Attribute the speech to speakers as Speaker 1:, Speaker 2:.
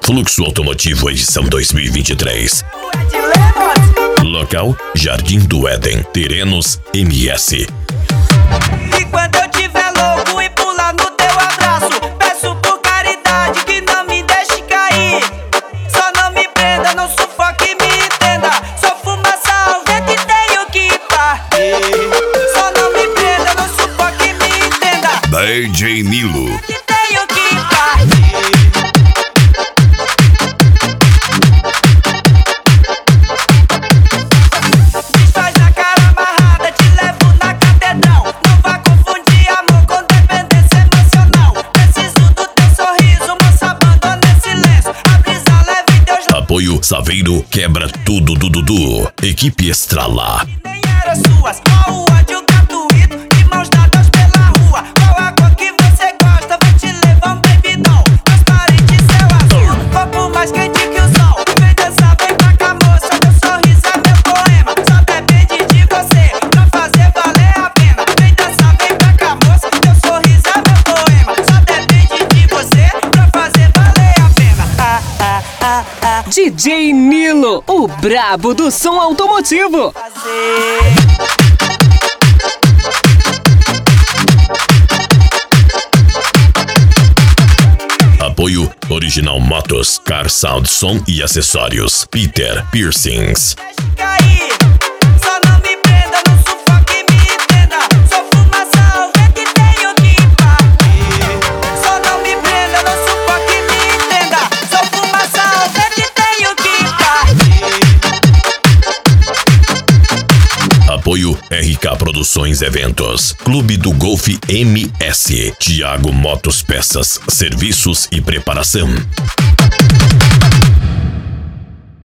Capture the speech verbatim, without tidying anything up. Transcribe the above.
Speaker 1: Fluxo Automotivo edição dois mil e vinte e três. Local: Jardim do Éden, Terenos M S.
Speaker 2: E quando eu tiver louco e pular no teu abraço, peço por caridade que não me deixe cair. Só não me prenda, não sufoque, me entenda. Sou fumaça ao vento e tenho que partir. Só não me prenda, não sufoque, me entenda.
Speaker 1: D J Nilo.
Speaker 2: Que tenho que partir.
Speaker 1: Apoio Saveiro quebra tudo do Dudu. Equipe Estrala.
Speaker 2: Nem era suas, ó o ódio gratuito, de mãos dadas pela rua. Qual a cor que você gosta? Vou te levar um baby doll. Transparente, céu azul, corpo mais quente que o sol. Vem dançar, vem pra cá, moça, meu sorriso é meu poema. Só depende de você pra fazer valer a pena. Vem dançar, vem pra cá, moça, meu sorriso é meu poema. Só depende de você pra fazer valer a pena. Ah, ah, ah, ah.
Speaker 3: D J Nilo, o brabo do som automotivo.
Speaker 1: Apoio Original Motos, Car Sound Som e Acessórios. Peter Piercings.
Speaker 2: Só não me prenda, não sufoque, me entenda. Sou fumaça ao vento e tenho que partir. Só não me prenda, não sufoque, me entenda. Sou fumaça ao vento e tenho que partir.
Speaker 1: Apoio R K Produções Eventos. Clube do Golfe M S. Thiago Motos Peças, Serviços e Preparação.